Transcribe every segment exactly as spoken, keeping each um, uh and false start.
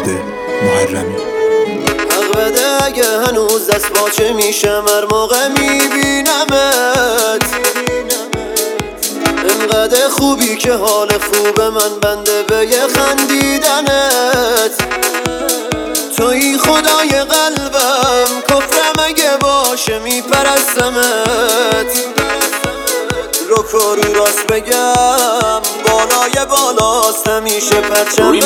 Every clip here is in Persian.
محمد محرمی. حق بده اگه هنوز دست باچه میشم هر موقع میبینمت، انقدر خوبی که حال خوب من بنده به یه خندیدنت. توی خدای قلبم، کفرم اگه باشه میپرستمت. رو کرو راست بگم بالای بالاست همیشه پرچمت.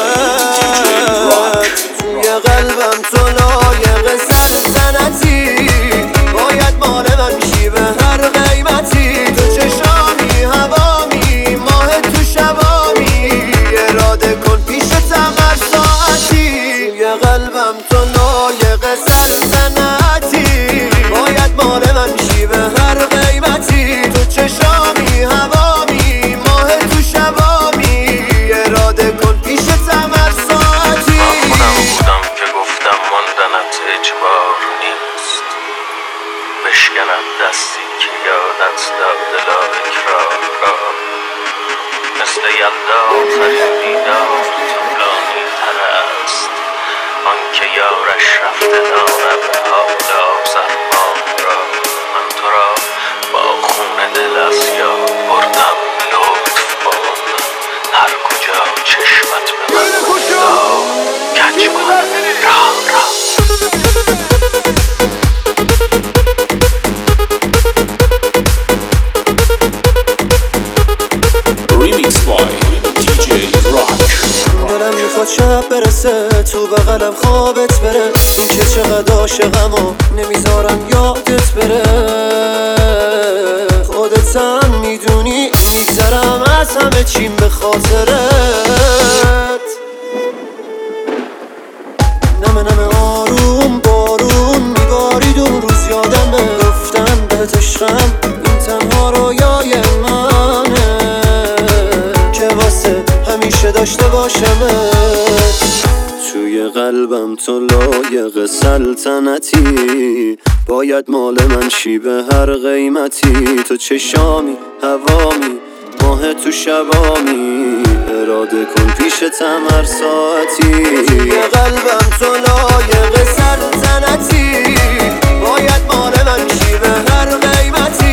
توی قلبم تو لایق سلطنتی، باید مال من شی به هر قیمتی. تو چشامی هوامی ماه تو شبامی، اراده کن پیشتم هر ساعتی. توی قلبم تو لایق سلطنتی، باید مال من شی به هر قیمتی. تو چشامی هوامی ماه تو شبامی، اراده کن پیشتم هر ساعتی. من خودم بودم که گفتم ماندنت اجبار نیست، بشکنم دستی که یادت داد دلا اکرار را. مثل یلدا آخرین دیدار طولانی تر است، آن که یارش رفته داند حالا زرمان را. من تو را با خون دل از یاد بردم، لطف کن هر کجا چشمت به من افتاد کج کن را را. دلم میخواد شب برسه تو بغلم خوابت بره، این که چقدر عاشقم و نمیذارم یادت بره. خودت هم میدونی میگذرم از همه چیم به خاطرت. نمه نمه آروم بارون میبارید اون روز یادمه، گفتم بهت عشقم این تنها رویای منه که واسه همیشه داشته باشمت. توی قلبم تو لایق سلطنتی، باید مال من شی به هر قیمتی. تو چشامی هوامی ماه تو شبامی، اراده کن پیشتم هر ساعتی. توی قلبم تو لایق سلطنتی، باید مال من شی به هر قیمتی.